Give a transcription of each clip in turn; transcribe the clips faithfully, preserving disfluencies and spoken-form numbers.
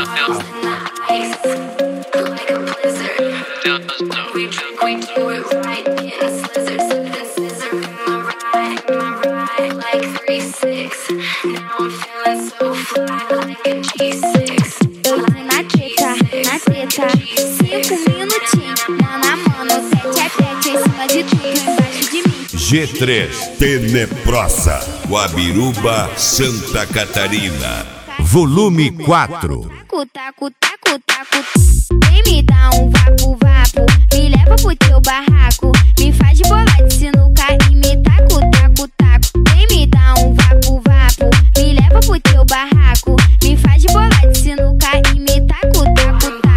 G três Tenebrosa, Guabiruba, Santa Catarina. Volume quatro. Taco, taco, taco, taco. Vem me dar um vapo, vapo. Me leva pro teu barraco. Me faz de bola de sinuca e me taco, taco, taco. Vem me dar um vapo, vapo. Me leva pro teu barraco. Me faz de bola de sinuca e me taco, taco, taco.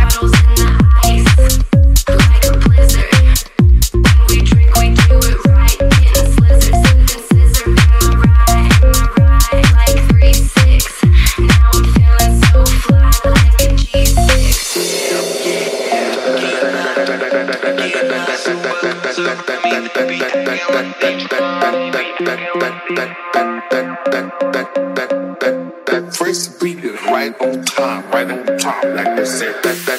First beat is right on top, right on top, like they say.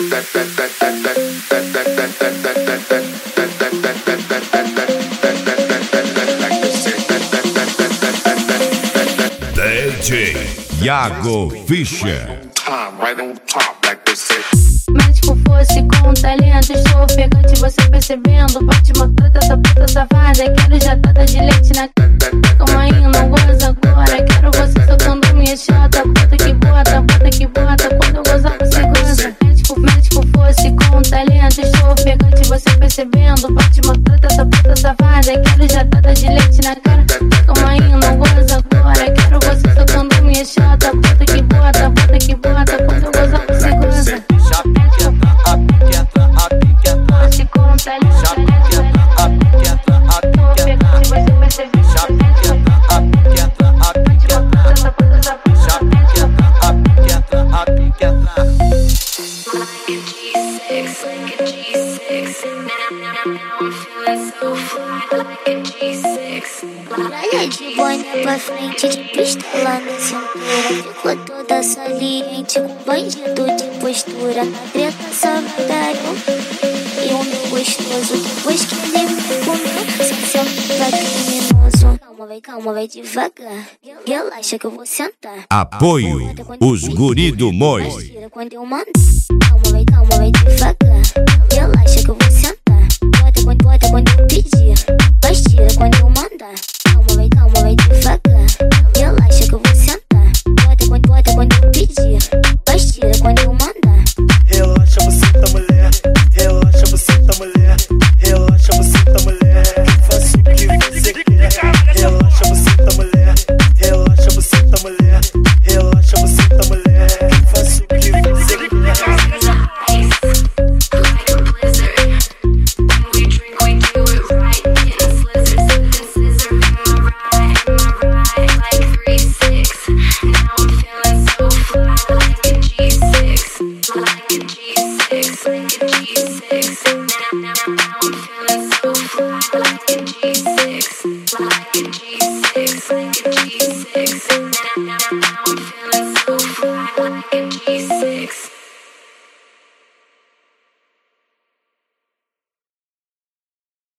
D J Iago Fischer. Top, right on top, like they say. Médico fosse com talento, estou ofegante, você percebendo. Pode mostrar essa puta safada, quero jatada de leite na calma aí, não goza agora. Quero você soltando minha chata, bota que bota, bota que bota. Quando eu gozar você goza. Médico, médico fosse com talento, estou ofegante, você percebendo. Pode mostrar essa puta safada, quero jatada de leite na cara. Calma aí, não goza agora. Quero você soltando minha chata, bota que bota, bota que bota. Quando eu gozar você goza. Olha de boné pra frente, de pistola na cintura. Ficou toda saliente, com bandido de postura. Na treta só vai dar um e o meu gostoso. Depois que ele me comeu, sem ser pra criminoso. Calma, vai, calma, vai devagar. Relaxa que eu vou sentar. Apoio, os guri do Moi. Quando eu mando, calma, vai, calma, vai devagar. Relaxa que eu vou sentar. Bota quando, bota quando eu pedir. Mas tira quando eu mandar. Calma, vai, calma, vai devagar. Relaxa que eu vou sentar. Bota quando, bota quando eu pedir. Mas tira quando eu mandar. Relaxa, você tá mulher. Relaxa, você tá mulher. Relaxa, você tá mulher. Faça o que você quer. Relaxa, você tá mulher. Relaxa, você tá mulher. Relaxa, você tá mulher. Faça o que você quer. Like a G six.